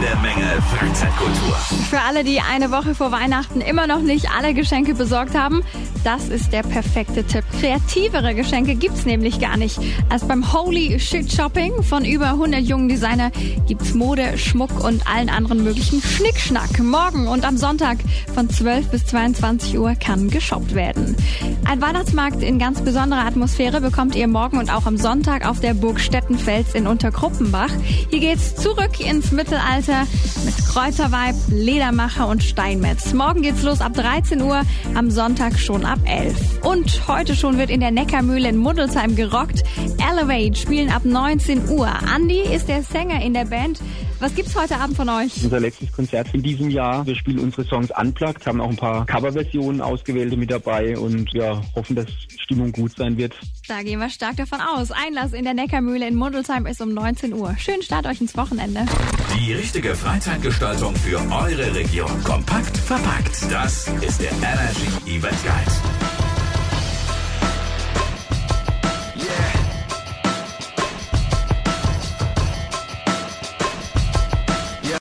Jede Menge Freizeitkultur. Für alle, die eine Woche vor Weihnachten immer noch nicht alle Geschenke besorgt haben, das ist der perfekte Tipp. Kreativere Geschenke gibt's nämlich gar nicht. Als beim Holy Shit Shopping von über 100 jungen Designer gibt's Mode, Schmuck und allen anderen möglichen Schnickschnack. Morgen und am Sonntag von 12 bis 22 Uhr kann geshoppt werden. Ein Weihnachtsmarkt in ganz besonderer Atmosphäre bekommt ihr morgen und auch am Sonntag auf der Burg Stettenfels in Unterkruppenbach. Hier geht's zurück ins Mittelalter mit Kräuterweib, Ledermacher und Steinmetz. Morgen geht's los ab 13 Uhr, am Sonntag schon ab 11. Und heute schon wird in der Neckarmühle in Muddelsheim gerockt. Elevate spielen ab 19 Uhr. Andi ist der Sänger in der Band. Was gibt's heute Abend von euch? Unser letztes Konzert in diesem Jahr. Wir spielen unsere Songs unplugged, haben auch ein paar Coverversionen ausgewählte mit dabei und hoffen, dass Stimmung gut sein wird. Da gehen wir stark davon aus. Einlass in der Neckarmühle in Muddelsheim ist um 19 Uhr. Schönen Start euch ins Wochenende. Die richtige Freizeitgestaltung für eure Region. Kompakt verpackt. Das ist der Energy Event Guide.